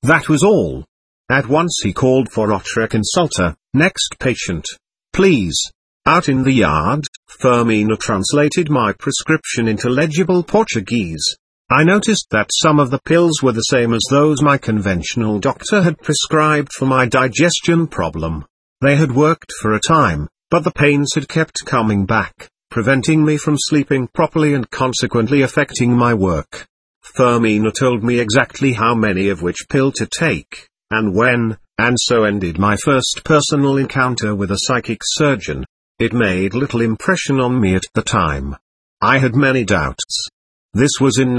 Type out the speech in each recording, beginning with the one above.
That was all. At once he called for Otra Consulta, next patient. Please. Out in the yard, Firmino translated my prescription into legible Portuguese. I noticed that some of the pills were the same as those my conventional doctor had prescribed for my digestion problem. They had worked for a time, but the pains had kept coming back, preventing me from sleeping properly and consequently affecting my work. Firmino told me exactly how many of which pill to take, and when, and so ended my first personal encounter with a psychic surgeon. It made little impression on me at the time. I had many doubts. This was in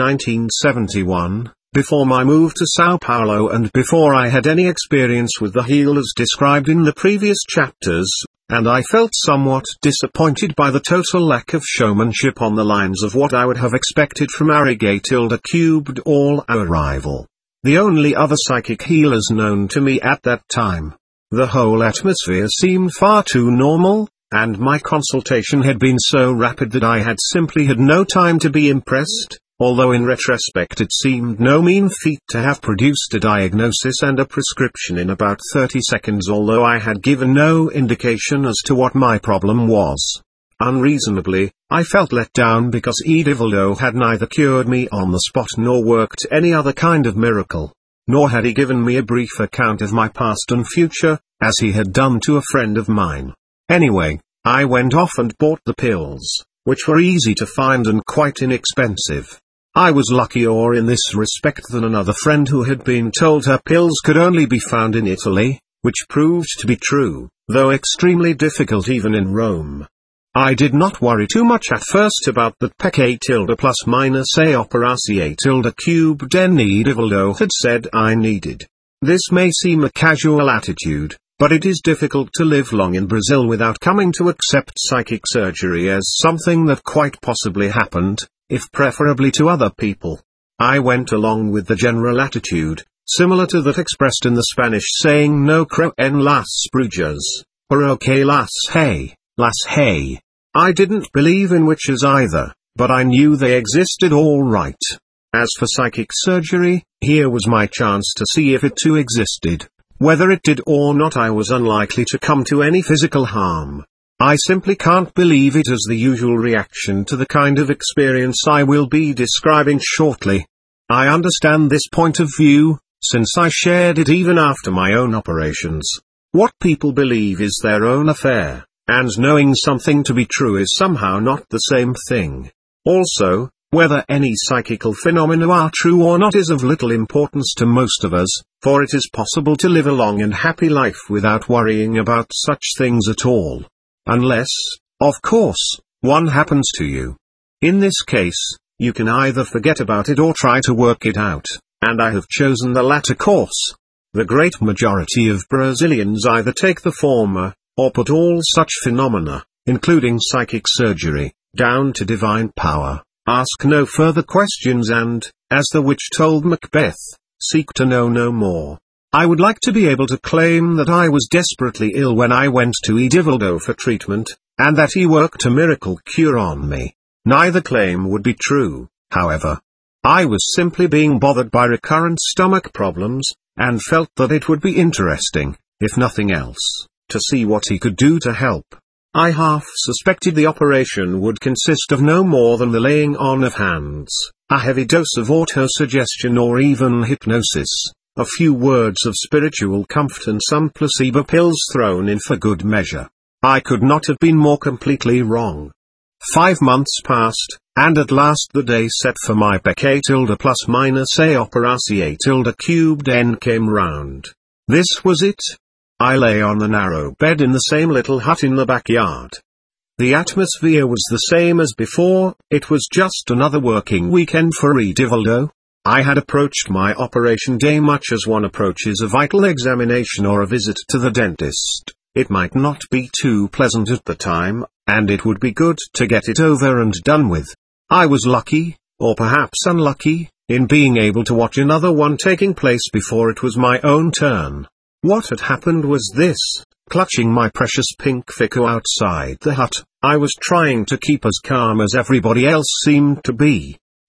1971, before my move to Sao Paulo and before I had any experience with the healers described in the previous chapters, and I felt somewhat disappointed by the total lack of showmanship on the lines of what I would have expected from Arigay Tilde Cubed all our rival. The only other psychic healers known to me at that time. The whole atmosphere seemed far too normal, and my consultation had been so rapid that I had simply had no time to be impressed, although in retrospect it seemed no mean feat to have produced a diagnosis and a prescription in about 30 seconds, although I had given no indication as to what my problem was. Unreasonably, I felt let down because Edivaldo had neither cured me on the spot nor worked any other kind of miracle, nor had he given me a brief account of my past and future, as he had done to a friend of mine. Anyway, I went off and bought the pills, which were easy to find and quite inexpensive. I was luckier in this respect than another friend who had been told her pills could only be found in Italy, which proved to be true, though extremely difficult even in Rome. I did not worry too much at first about that pecca tilde plus minus a operacie tilde cubed n Edivaldo had said I needed. This may seem a casual attitude, but it is difficult to live long in Brazil without coming to accept psychic surgery as something that quite possibly happened, if preferably to other people. I went along with the general attitude, similar to that expressed in the Spanish saying no creo en las brujas, pero que las hay. I didn't believe in witches either, but I knew they existed all right. As for psychic surgery, here was my chance to see if it too existed. Whether it did or not, I was unlikely to come to any physical harm. I simply can't believe it as the usual reaction to the kind of experience I will be describing shortly. I understand this point of view, since I shared it even after my own operations. What people believe is their own affair, and knowing something to be true is somehow not the same thing. Also, whether any psychical phenomena are true or not is of little importance to most of us, for it is possible to live a long and happy life without worrying about such things at all. Unless, of course, one happens to you. In this case, you can either forget about it or try to work it out, and I have chosen the latter course. The great majority of Brazilians either take the former, or put all such phenomena, including psychic surgery, down to divine power. Ask no further questions and, as the witch told Macbeth, seek to know no more. I would like to be able to claim that I was desperately ill when I went to Edivaldo for treatment, and that he worked a miracle cure on me. Neither claim would be true, however. I was simply being bothered by recurrent stomach problems, and felt that it would be interesting, if nothing else, to see what he could do to help. I half suspected the operation would consist of no more than the laying on of hands, a heavy dose of autosuggestion or even hypnosis, a few words of spiritual comfort and some placebo pills thrown in for good measure. I could not have been more completely wrong. 5 months passed, and at last the day set for my pecca tilde plus minus a operacie tilde cubed n came round. This was it. I lay on the narrow bed in the same little hut in the backyard. The atmosphere was the same as before, it was just another working weekend for Edivaldo. I had approached my operation day much as one approaches a vital examination or a visit to the dentist. It might not be too pleasant at the time, and it would be good to get it over and done with. I was lucky, or perhaps unlucky, in being able to watch another one taking place before it was my own turn. What had happened was this: clutching my precious pink Fico outside the hut, I was trying to keep as calm as everybody else seemed to be.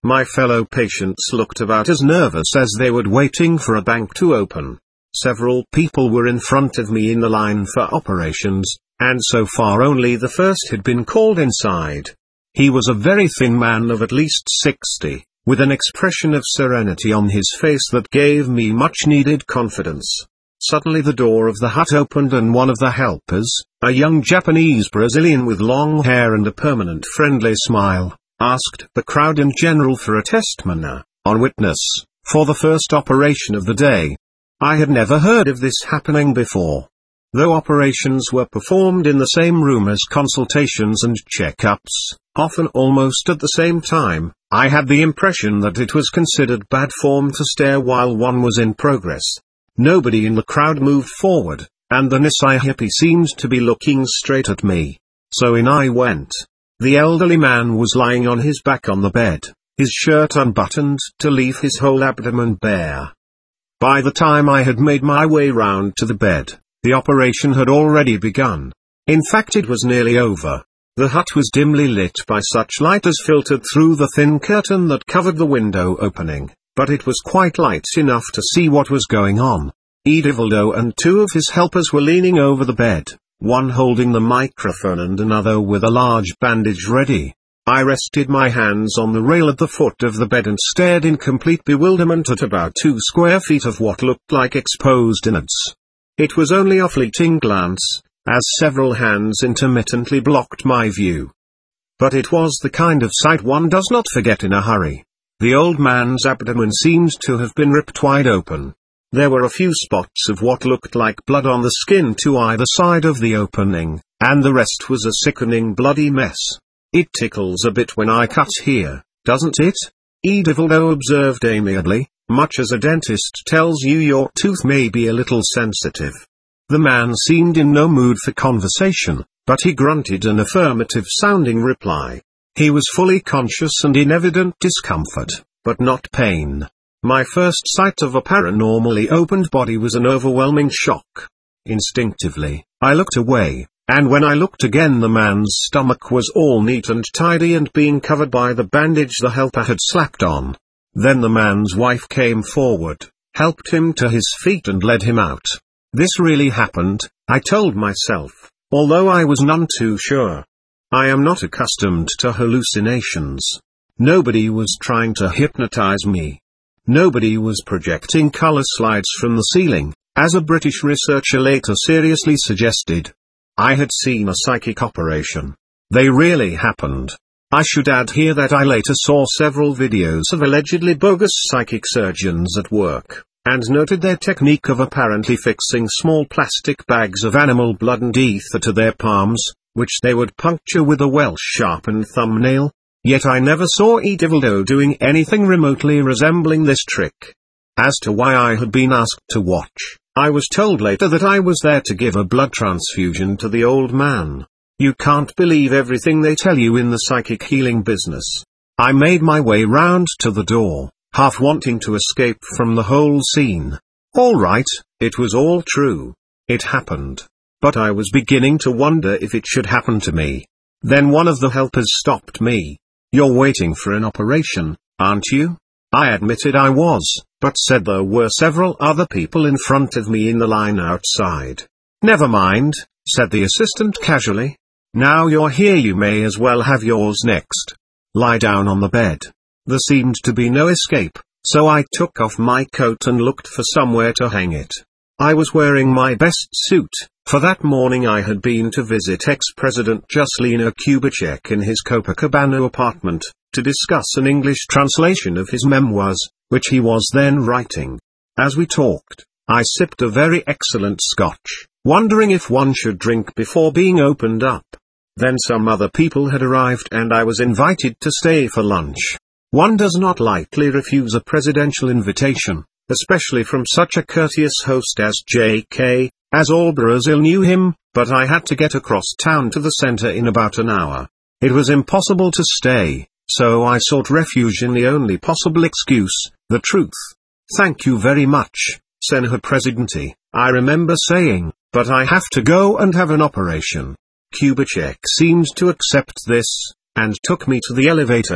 My fellow patients looked about as nervous as they would waiting for a bank to open. Several people were in front of me in the line for operations, and so far only the first had been called inside. He was a very thin man of at least 60, with an expression of serenity on his face that gave me much-needed confidence. Suddenly the door of the hut opened and one of the helpers, a young Japanese Brazilian with long hair and a permanent friendly smile, asked the crowd in general for a testimony, on witness, for the first operation of the day. I had never heard of this happening before. Though operations were performed in the same room as consultations and checkups, often almost at the same time, I had the impression that it was considered bad form to stare while one was in progress. Nobody in the crowd moved forward, and the Nisai hippie seemed to be looking straight at me. So in I went. The elderly man was lying on his back on the bed, his shirt unbuttoned to leave his whole abdomen bare. By the time I had made my way round to the bed, the operation had already begun. In fact, it was nearly over. The hut was dimly lit by such light as filtered through the thin curtain that covered the window opening, but it was quite light enough to see what was going on. Edivaldo and two of his helpers were leaning over the bed, one holding the microphone and another with a large bandage ready. I rested my hands on the rail at the foot of the bed and stared in complete bewilderment at about 2 square feet of what looked like exposed innards. It was only a fleeting glance, as several hands intermittently blocked my view. But it was the kind of sight one does not forget in a hurry. The old man's abdomen seemed to have been ripped wide open. There were a few spots of what looked like blood on the skin to either side of the opening, and the rest was a sickening bloody mess. It tickles a bit when I cut here, doesn't it? Edivaldo observed amiably, much as a dentist tells you your tooth may be a little sensitive. The man seemed in no mood for conversation, but he grunted an affirmative-sounding reply. He was fully conscious and in evident discomfort, but not pain. My first sight of a paranormally opened body was an overwhelming shock. Instinctively, I looked away. And when I looked again, the man's stomach was all neat and tidy and being covered by the bandage the helper had slapped on. Then the man's wife came forward, helped him to his feet and led him out. This really happened, I told myself, although I was none too sure. I am not accustomed to hallucinations. Nobody was trying to hypnotize me. Nobody was projecting color slides from the ceiling, as a British researcher later seriously suggested. I had seen a psychic operation. They really happened. I should add here that I later saw several videos of allegedly bogus psychic surgeons at work, and noted their technique of apparently fixing small plastic bags of animal blood and ether to their palms, which they would puncture with a well-sharpened thumbnail. Yet I never saw Edivaldo doing anything remotely resembling this trick. As to why I had been asked to watch, I was told later that I was there to give a blood transfusion to the old man. You can't believe everything they tell you in the psychic healing business. I made my way round to the door, half wanting to escape from the whole scene. All right, it was all true. It happened. But I was beginning to wonder if it should happen to me. Then one of the helpers stopped me. You're waiting for an operation, aren't you? I admitted I was, but said there were several other people in front of me in the line outside. Never mind, said the assistant casually. Now you're here, you may as well have yours next. Lie down on the bed. There seemed to be no escape, so I took off my coat and looked for somewhere to hang it. I was wearing my best suit, for that morning I had been to visit ex-President Juscelino Kubitschek in his Copacabana apartment, to discuss an English translation of his memoirs, which he was then writing. As we talked, I sipped a very excellent scotch, wondering if one should drink before being opened up. Then some other people had arrived and I was invited to stay for lunch. One does not lightly refuse a presidential invitation, especially from such a courteous host as J.K., as all Brazil knew him, but I had to get across town to the center in about an hour. It was impossible to stay, so I sought refuge in the only possible excuse, the truth. Thank you very much, Senhor Presidente, I remember saying, but I have to go and have an operation. Kubitschek seemed to accept this, and took me to the elevator.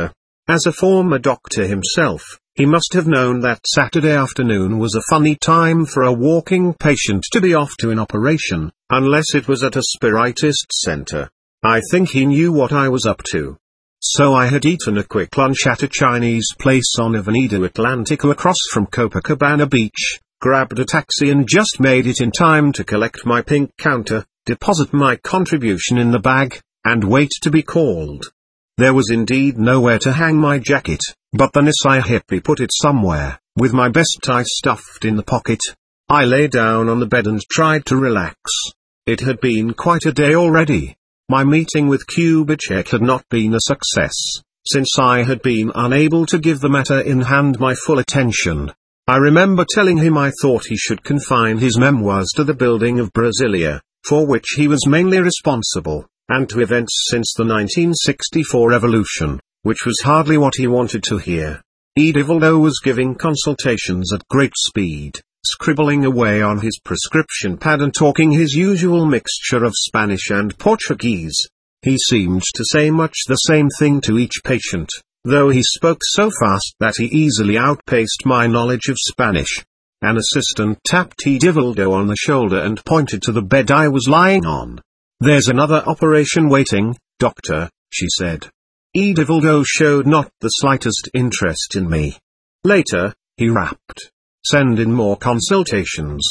As a former doctor himself, he must have known that Saturday afternoon was a funny time for a walking patient to be off to an operation, unless it was at a spiritist center. I think he knew what I was up to. So I had eaten a quick lunch at a Chinese place on Avenida Atlantico across from Copacabana Beach, grabbed a taxi and just made it in time to collect my pink counter, deposit my contribution in the bag, and wait to be called. There was indeed nowhere to hang my jacket, but the Nisai hippie put it somewhere, with my best tie stuffed in the pocket. I lay down on the bed and tried to relax. It had been quite a day already. My meeting with Kubitschek had not been a success, since I had been unable to give the matter in hand my full attention. I remember telling him I thought he should confine his memoirs to the building of Brasilia, for which he was mainly responsible, and to events since the 1964 revolution, which was hardly what he wanted to hear. Edivaldo was giving consultations at great speed, scribbling away on his prescription pad and talking his usual mixture of Spanish and Portuguese. He seemed to say much the same thing to each patient, though he spoke so fast that he easily outpaced my knowledge of Spanish. An assistant tapped Edivaldo on the shoulder and pointed to the bed I was lying on. "There's another operation waiting, doctor," she said. Edivaldo showed not the slightest interest in me. Later, he rapped, "Send in more consultations."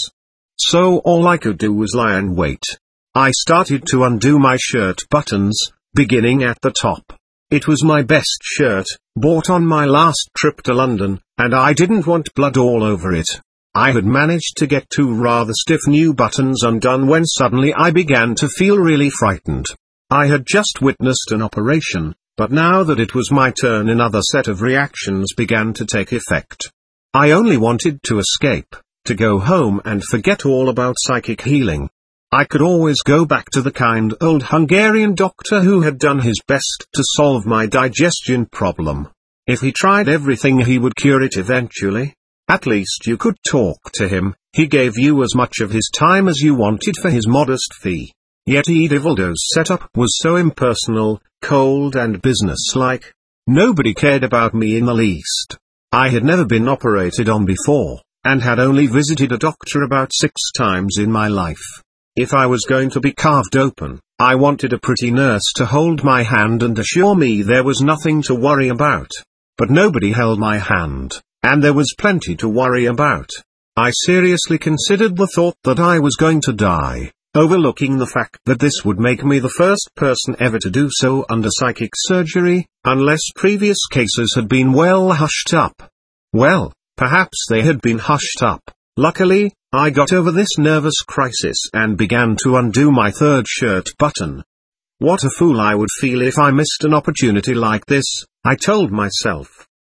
So all I could do was lie and wait. I started to undo my shirt buttons, beginning at the top. It was my best shirt, bought on my last trip to London, and I didn't want blood all over it. I had managed to get two rather stiff new buttons undone when suddenly I began to feel really frightened. I had just witnessed an operation, but now that it was my turn another set of reactions began to take effect. I only wanted to escape, to go home and forget all about psychic healing. I could always go back to the kind old Hungarian doctor who had done his best to solve my digestion problem. If he tried everything he would cure it eventually. At least you could talk to him, he gave you as much of his time as you wanted for his modest fee. Yet Edivaldo's setup was so impersonal, cold and businesslike. Nobody cared about me in the least. I had never been operated on before, and had only visited a doctor about 6 times in my life. If I was going to be carved open, I wanted a pretty nurse to hold my hand and assure me there was nothing to worry about. But nobody held my hand, and there was plenty to worry about. I seriously considered the thought that I was going to die, overlooking the fact that this would make me the first person ever to do so under psychic surgery, unless previous cases had been well hushed up. Well, perhaps they had been hushed up. Luckily, I got over this nervous crisis and began to undo my third shirt button. What a fool I would feel if I missed an opportunity like this, I told myself.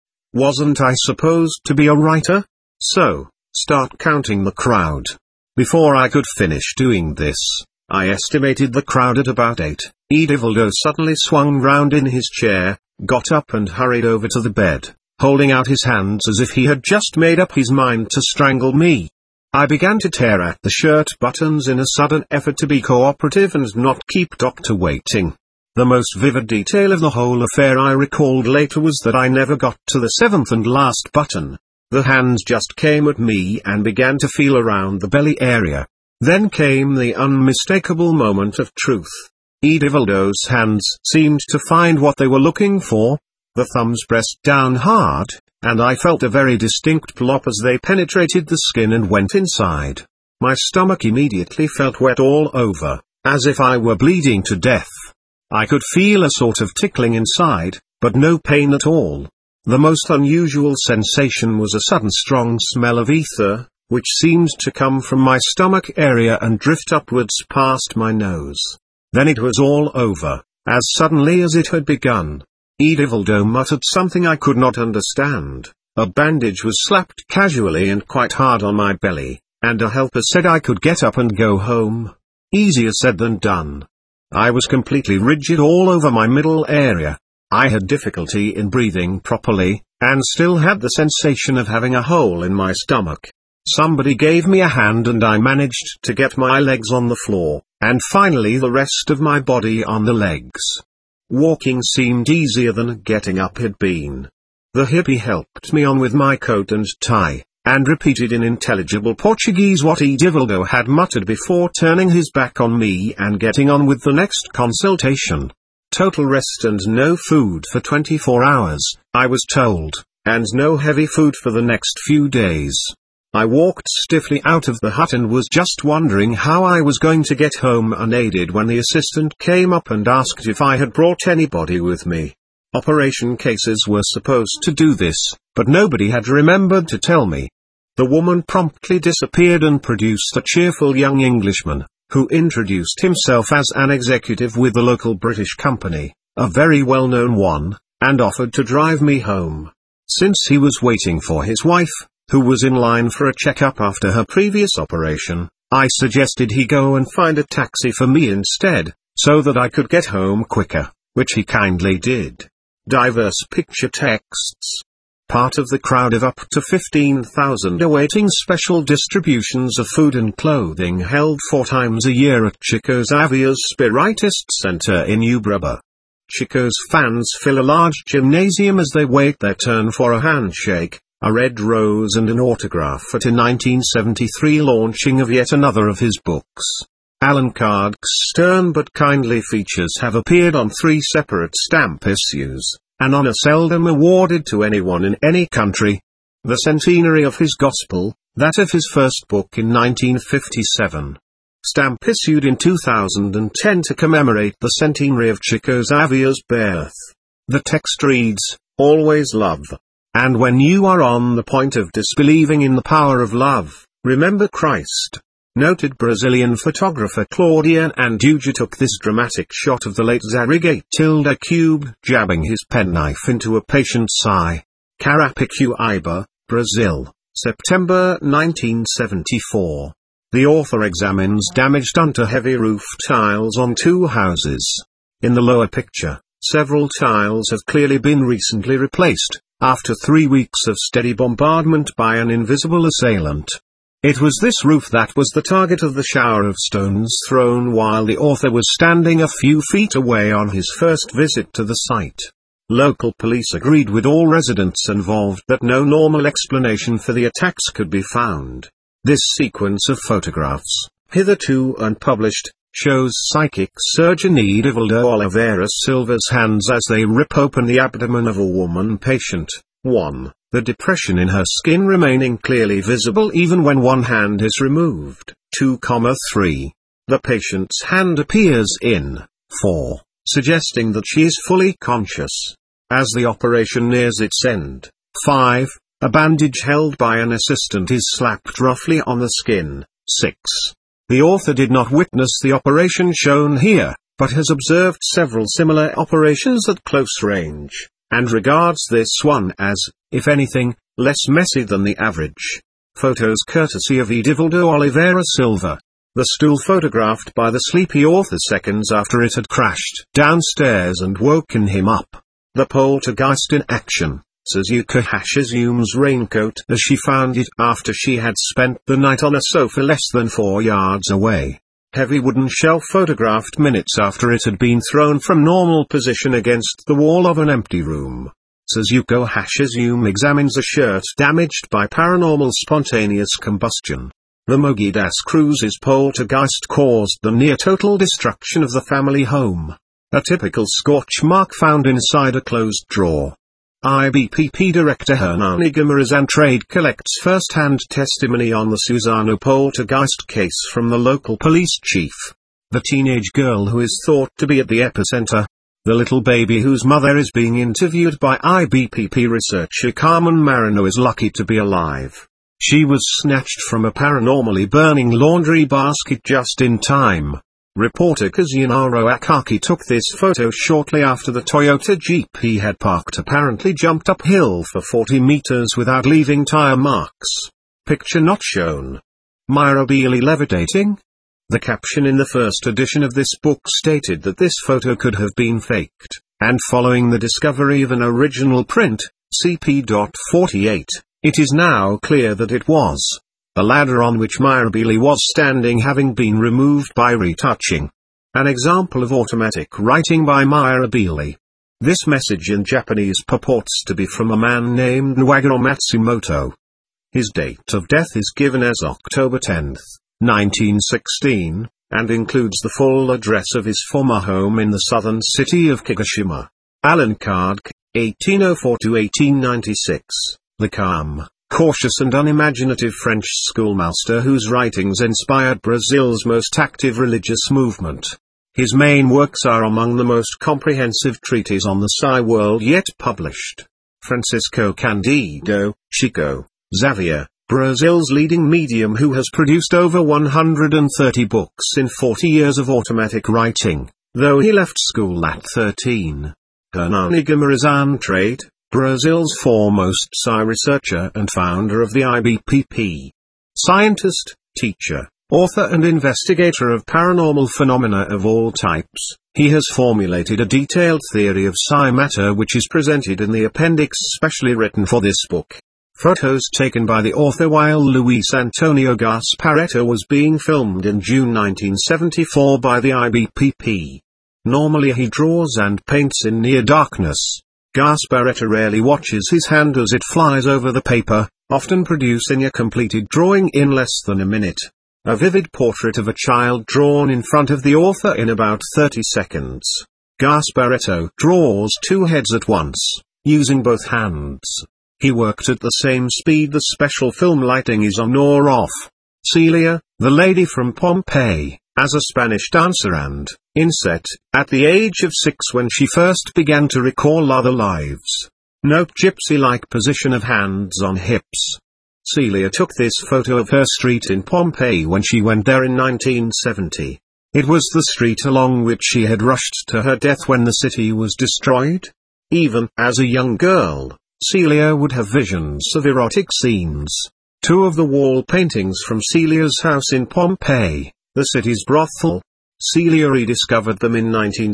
Wasn't I supposed to be a writer? So, start counting the crowd. Before I could finish doing this, I estimated the crowd at about 8. Edivaldo suddenly swung round in his chair, got up and hurried over to the bed, holding out his hands as if he had just made up his mind to strangle me. I began to tear at the shirt buttons in a sudden effort to be cooperative and not keep Doctor waiting. The most vivid detail of the whole affair I recalled later was that I never got to the 7th and last button. The hands just came at me and began to feel around the belly area. Then came the unmistakable moment of truth. Edivaldo's hands seemed to find what they were looking for. The thumbs pressed down hard, and I felt a very distinct plop as they penetrated the skin and went inside. My stomach immediately felt wet all over, as if I were bleeding to death. I could feel a sort of tickling inside, but no pain at all. The most unusual sensation was a sudden strong smell of ether, which seemed to come from my stomach area and drift upwards past my nose. Then it was all over, as suddenly as it had begun. Edivaldo muttered something I could not understand. A bandage was slapped casually and quite hard on my belly, and a helper said I could get up and go home. Easier said than done. I was completely rigid all over my middle area. I had difficulty in breathing properly, and still had the sensation of having a hole in my stomach. Somebody gave me a hand and I managed to get my legs on the floor, and finally the rest of my body on the legs. Walking seemed easier than getting up had been. The hippie helped me on with my coat and tie, and repeated in intelligible Portuguese what Edivaldo had muttered before turning his back on me and getting on with the next consultation. Total rest and no food for 24 hours, I was told, and no heavy food for the next few days. I walked stiffly out of the hut and was just wondering how I was going to get home unaided when the assistant came up and asked if I had brought anybody with me. Operation cases were supposed to do this, but nobody had remembered to tell me. The woman promptly disappeared and produced a cheerful young Englishman, who introduced himself as an executive with the local British company, a very well-known one, and offered to drive me home. Since he was waiting for his wife, who was in line for a checkup after her previous operation, I suggested he go and find a taxi for me instead, so that I could get home quicker, which he kindly did. Diverse picture texts. Part of the crowd of up to 15,000 awaiting special distributions of food and clothing held 4 times a year at Chico Xavier's Spiritist Center in Uberaba. Chico's fans fill a large gymnasium as they wait their turn for a handshake, a red rose and an autograph at a 1973 launching of yet another of his books. Allan Kardec's stern but kindly features have appeared on 3 separate stamp issues, an honor seldom awarded to anyone in any country. The centenary of his gospel, that of his first book in 1957. Stamp issued in 2010 to commemorate the centenary of Chico Xavier's birth. The text reads, "Always love. And when you are on the point of disbelieving in the power of love, remember Christ." Noted Brazilian photographer Claudia Anduja took this dramatic shot of the late Zarigate Tilda Cube jabbing his penknife into a patient's eye. Carapicuíba, Brazil, September 1974. The author examines damage done to heavy roof tiles on 2 houses. In the lower picture, several tiles have clearly been recently replaced, after 3 weeks of steady bombardment by an invisible assailant. It was this roof that was the target of the shower of stones thrown while the author was standing a few feet away on his first visit to the site. Local police agreed with all residents involved that no normal explanation for the attacks could be found. This sequence of photographs, hitherto unpublished, shows psychic surgeon Edivaldo Oliveira Silva's hands as they rip open the abdomen of a woman patient. 1. The depression in her skin remaining clearly visible even when one hand is removed. 2,3. The patient's hand appears in 4, suggesting that she is fully conscious. As the operation nears its end. 5. A bandage held by an assistant is slapped roughly on the skin. 6. The author did not witness the operation shown here, but has observed several similar operations at close range, and regards this one as, if anything, less messy than the average. Photos courtesy of Edivaldo Oliveira Silva. The stool photographed by the sleepy author seconds after it had crashed downstairs and woken him up. The poltergeist in action. Suzuka assumes raincoat as she found it after she had spent the night on a sofa less than 4 yards away. Heavy wooden shelf photographed minutes after it had been thrown from normal position against the wall of an empty room. Suzuka Assume examines a shirt damaged by paranormal spontaneous combustion. The Mogi Das Cruz's poltergeist caused the near-total destruction of the family home. A typical scorch mark found inside a closed drawer. IBPP director Hernani Guimarães Andrade collects first-hand testimony on the Suzano poltergeist case from the local police chief. The teenage girl who is thought to be at the epicenter. The little baby whose mother is being interviewed by IBPP researcher Carmen Marino is lucky to be alive. She was snatched from a paranormally burning laundry basket just in time. Reporter Kazunaro Akaki took this photo shortly after the Toyota Jeep he had parked apparently jumped uphill for 40 meters without leaving tire marks. Picture not shown. Mirabile levitating? The caption in the first edition of this book stated that this photo could have been faked, and following the discovery of an original print, CP.48, it is now clear that it was. The ladder on which Mirabile was standing having been removed by retouching. An example of automatic writing by Maya Abili. This message in Japanese purports to be from a man named Nwagoro Matsumoto. His date of death is given as October 10, 1916, and includes the full address of his former home in the southern city of Kagoshima. Alan Kardec, 1804–1896, the calm, cautious and unimaginative French schoolmaster whose writings inspired Brazil's most active religious movement. His main works are among the most comprehensive treatises on the Psi world yet published. Francisco Candido, Chico Xavier, Brazil's leading medium who has produced over 130 books in 40 years of automatic writing, though he left school at 13. Hernani Guimarães Andrade, Brazil's foremost Psi researcher and founder of the IBPP. Scientist, teacher, author and investigator of paranormal phenomena of all types, he has formulated a detailed theory of Psi matter which is presented in the appendix specially written for this book. Photos taken by the author while Luis Antonio Gasparetto was being filmed in June 1974 by the IBPP. Normally he draws and paints in near darkness. Gasparetto rarely watches his hand as it flies over the paper, often producing a completed drawing in less than a minute. A vivid portrait of a child drawn in front of the author in about 30 seconds. Gasparetto draws two heads at once, using both hands. He worked at the same speed the special film lighting is on or off. Celia, the lady from Pompeii, as a Spanish dancer and, inset, at the age of 6 when she first began to recall other lives. Note gypsy-like position of hands on hips. Celia took this photo of her street in Pompeii when she went there in 1970. It was the street along which she had rushed to her death when the city was destroyed. Even as a young girl, Celia would have visions of erotic scenes. Two of the wall paintings from Celia's house in Pompeii, the city's brothel. Celia rediscovered them in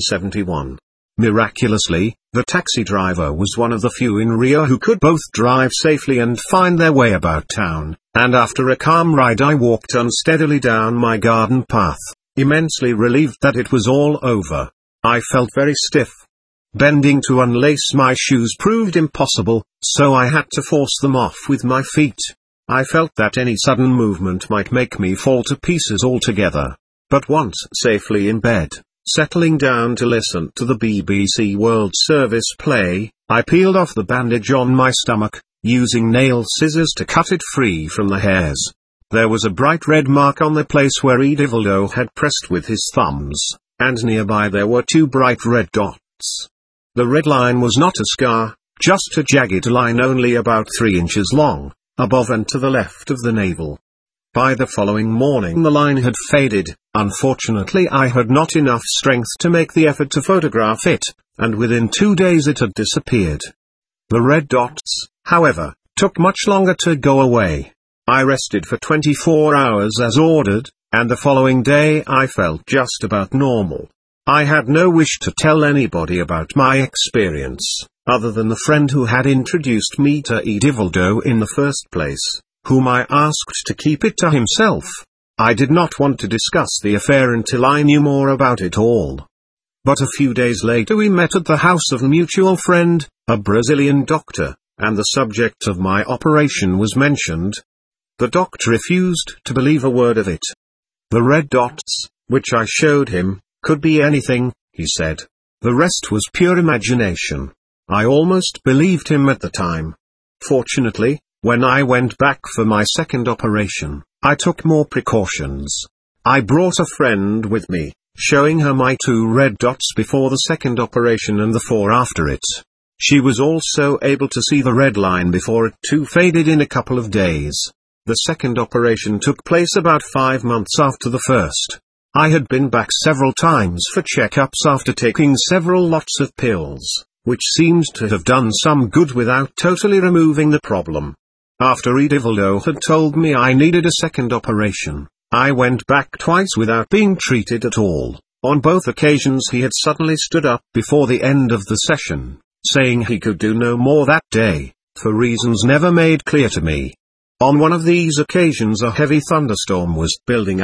1971. Miraculously, the taxi driver was one of the few in Rio who could both drive safely and find their way about town, and after a calm ride I walked unsteadily down my garden path, immensely relieved that it was all over. I felt very stiff. Bending to unlace my shoes proved impossible, so I had to force them off with my feet. I felt that any sudden movement might make me fall to pieces altogether. But once safely in bed, settling down to listen to the BBC World Service play, I peeled off the bandage on my stomach, using nail scissors to cut it free from the hairs. There was a bright red mark on the place where Edivaldo had pressed with his thumbs, and nearby there were two bright red dots. The red line was not a scar, just a jagged line only about 3 inches long, above and to the left of the navel. By the following morning the line had faded. Unfortunately I had not enough strength to make the effort to photograph it, and within 2 days it had disappeared. The red dots, however, took much longer to go away. I rested for 24 hours as ordered, and the following day I felt just about normal. I had no wish to tell anybody about my experience, other than the friend who had introduced me to Edivaldo in the first place, whom I asked to keep it to himself. I did not want to discuss the affair until I knew more about it all. But a few days later we met at the house of a mutual friend, a Brazilian doctor, and the subject of my operation was mentioned. The doctor refused to believe a word of it. The red dots, which I showed him, could be anything, he said. The rest was pure imagination. I almost believed him at the time. Fortunately, when I went back for my second operation, I took more precautions. I brought a friend with me, showing her my 2 red dots before the second operation and the 4 after it. She was also able to see the red line before it too faded in a couple of days. The second operation took place about 5 months after the first. I had been back several times for checkups after taking several lots of pills, which seemed to have done some good without totally removing the problem. After Edivaldo had told me I needed a second operation, I went back twice without being treated at all. On both occasions he had suddenly stood up before the end of the session, saying he could do no more that day, for reasons never made clear to me. On one of these occasions a heavy thunderstorm was building up,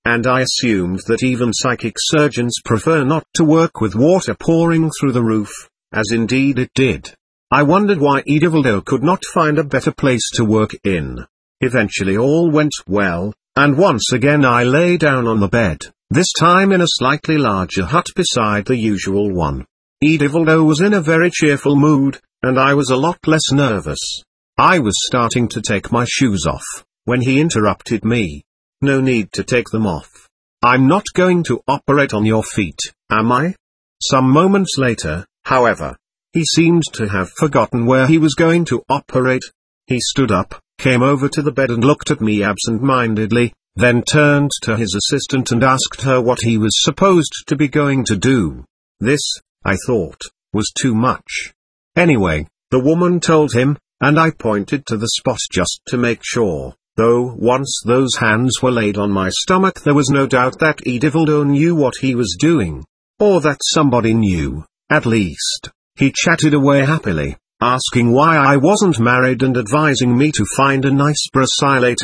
and I assumed that even psychic surgeons prefer not to work with water pouring through the roof, as indeed it did. I wondered why Edivaldo could not find a better place to work in. Eventually all went well, and once again I lay down on the bed, this time in a slightly larger hut beside the usual one. Edivaldo was in a very cheerful mood, and I was a lot less nervous. I was starting to take my shoes off, when he interrupted me. No need to take them off. I'm not going to operate on your feet, am I? Some moments later, however, he seemed to have forgotten where he was going to operate. He stood up, came over to the bed and looked at me absent-mindedly, then turned to his assistant and asked her what he was supposed to be going to do. This, I thought, was too much. Anyway, the woman told him, and I pointed to the spot just to make sure, though once those hands were laid on my stomach there was no doubt that Edivaldo knew what he was doing. Or that somebody knew, at least. He chatted away happily, asking why I wasn't married and advising me to find a nice Brasile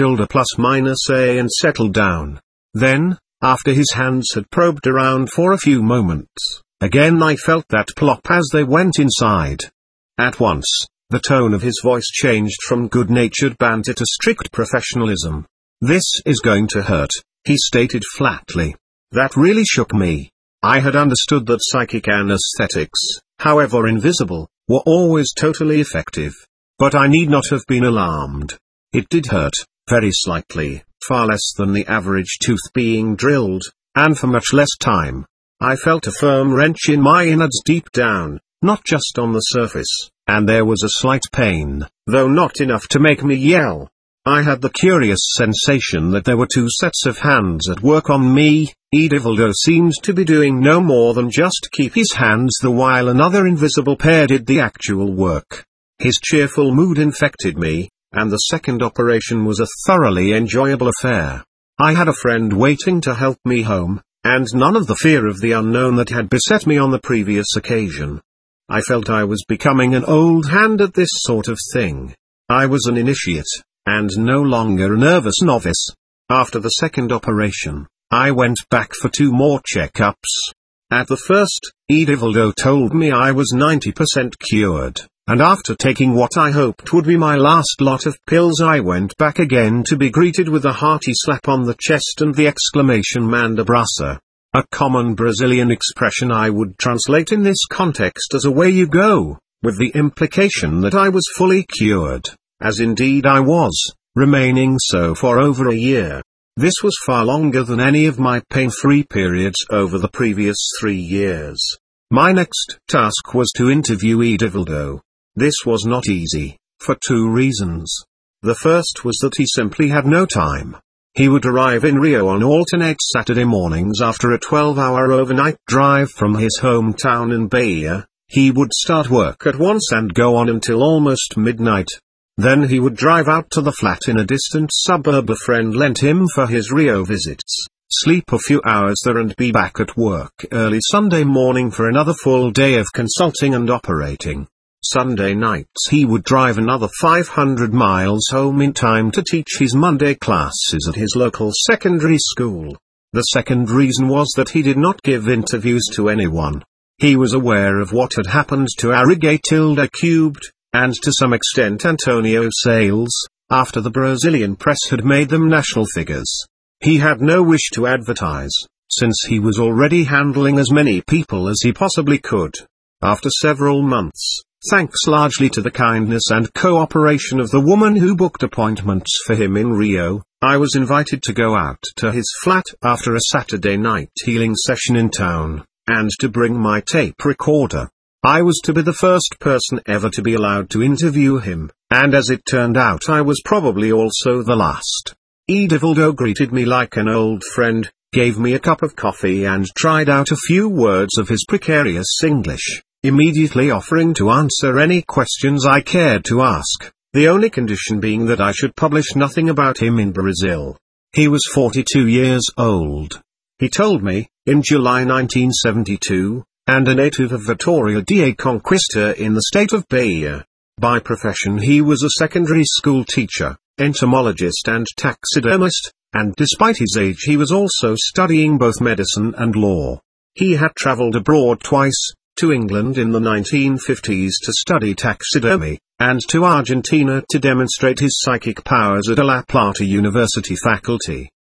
±A and settle down. Then, after his hands had probed around for a few moments, again I felt that plop as they went inside. At once, the tone of his voice changed from good-natured banter to strict professionalism. "This is going to hurt," he stated flatly. That really shook me. I had understood that psychic anesthetics, however invisible, were always totally effective. But I need not have been alarmed. It did hurt, very slightly, far less than the average tooth being drilled, and for much less time. I felt a firm wrench in my innards deep down, not just on the surface, and there was a slight pain, though not enough to make me yell. I had the curious sensation that there were two sets of hands at work on me. Edivaldo seemed to be doing no more than just keep his hands the while another invisible pair did the actual work. His cheerful mood infected me, and the second operation was a thoroughly enjoyable affair. I had a friend waiting to help me home, and none of the fear of the unknown that had beset me on the previous occasion. I felt I was becoming an old hand at this sort of thing. I was an initiate, and no longer a nervous novice. After the second operation, I went back for 2 more checkups. At the first, Edivaldo told me I was 90% cured, and after taking what I hoped would be my last lot of pills I went back again to be greeted with a hearty slap on the chest and the exclamation "Manda brasa," a common Brazilian expression I would translate in this context as "away you go," with the implication that I was fully cured, as indeed I was, remaining so for over a year. This was far longer than any of my pain-free periods over the previous 3 years. My next task was to interview Edivaldo. This was not easy, for 2 reasons. The first was that he simply had no time. He would arrive in Rio on alternate Saturday mornings after a 12-hour overnight drive from his hometown in Bahia. He would start work at once and go on until almost midnight. Then he would drive out to the flat in a distant suburb a friend lent him for his Rio visits, sleep a few hours there and be back at work early Sunday morning for another full day of consulting and operating. Sunday nights he would drive another 500 miles home in time to teach his Monday classes at his local secondary school. The second reason was that he did not give interviews to anyone. He was aware of what had happened to Arigatilda Cubed, and to some extent Antonio Sales, after the Brazilian press had made them national figures. He had no wish to advertise, since he was already handling as many people as he possibly could. After several months, thanks largely to the kindness and cooperation of the woman who booked appointments for him in Rio, I was invited to go out to his flat after a Saturday night healing session in town, and to bring my tape recorder. I was to be the first person ever to be allowed to interview him, and as it turned out I was probably also the last. Edivaldo greeted me like an old friend, gave me a cup of coffee and tried out a few words of his precarious English, immediately offering to answer any questions I cared to ask, the only condition being that I should publish nothing about him in Brazil. He was 42 years old. He told me, in July 1972, and a native of Vitória da Conquista in the state of Bahia. By profession he was a secondary school teacher, entomologist and taxidermist, and despite his age he was also studying both medicine and law. He had traveled abroad twice, to England in the 1950s to study taxidermy, and to Argentina to demonstrate his psychic powers at a La Plata University faculty.